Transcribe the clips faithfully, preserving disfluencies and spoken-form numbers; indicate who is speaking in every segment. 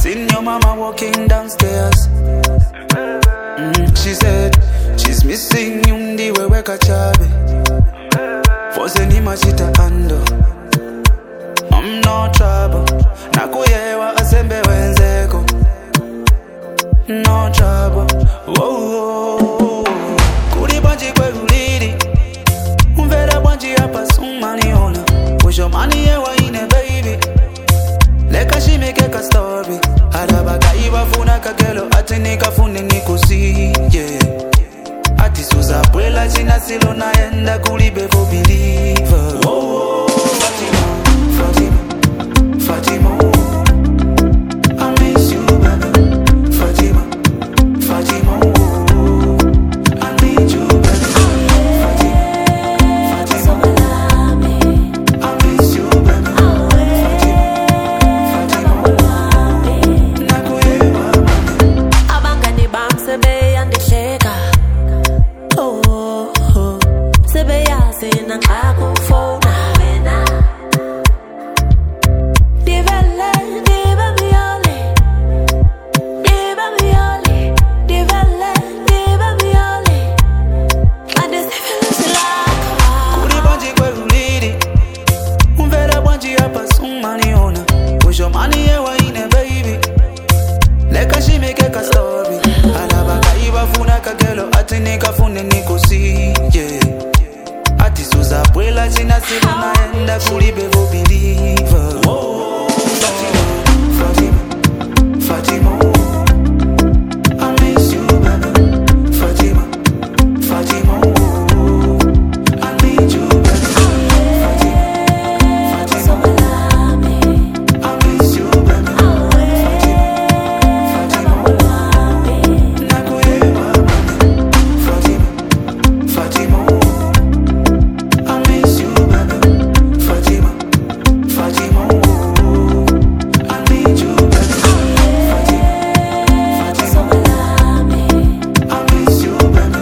Speaker 1: seen your mama walking downstairs. Mm, she said she's missing you ndiwe weka chabe. Fose ni machita ando. I'm no trouble. Nakuyewa asembe wenzeko. No trouble. Whoa. Kuri banji kwe uliri. Umvera banji hapa sumani ona. Wisho mani yewa ine baby. Leka she make a story. Harabaka iwa funa kagelo. Ati nika fune nikusi. Yeah. Ati suza pwela china silo naenda kulibe for believer. Whoa. Fatima, Fatima, Fatima. I miss you, baby. Fatima, Fatima. I need you, baby. Fatima, Fatima. I miss you, baby. Fatima, Fatima. Nakuyewa,
Speaker 2: Abanga ni bam sebe yande sheka. Oh, oh, oh. Sebe ya se na ngako phone.
Speaker 1: money yewa ine baby. Leka she make a story. Harabaka iwa funa kagelo. Ati nika fune nikusi. Yeah. Ati suza pwela china silu naenda kulibe for believer. Whoa. Fatima, Fatima, Fatima. I miss you, baby. Fatima, Fatima. I need you, baby. Fatima, Fatima. I miss you, baby. Fatima, Fatima. Nakuyewa, Fatima, Fatima. I miss you, baby. Fatima, Fatima. I need you, baby. Fatima, Fatima. I miss you, baby.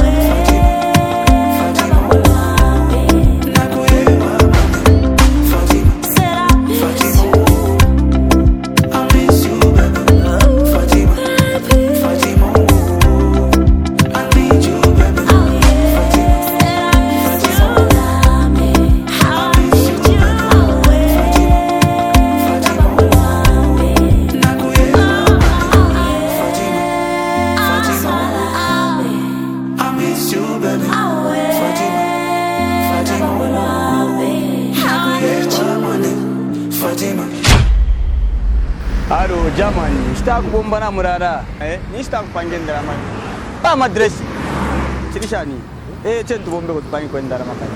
Speaker 1: Fatima, Fatima. Nakuyewa, Fatima, Fatima. I miss you, baby. Fatima, Fatima. I need you, baby. Fatima,
Speaker 3: Alo jamani, sitaki kubomba na murara. Eh, ni sitaki kupangendera mani. Ba madress. Chilishani. Eh, chentu bombe kutupangi kwenda makani.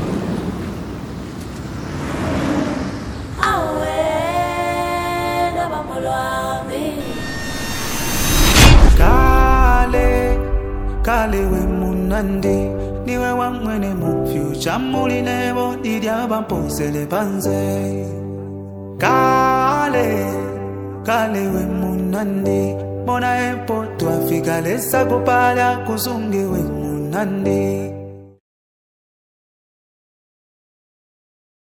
Speaker 1: Kale, kale we munandi. Niwe wamwene mu future muli nebo nidyaba mposele panze. Kale, kale we munandi. Mona epo tuafika lesa kupala kusunge we munandi.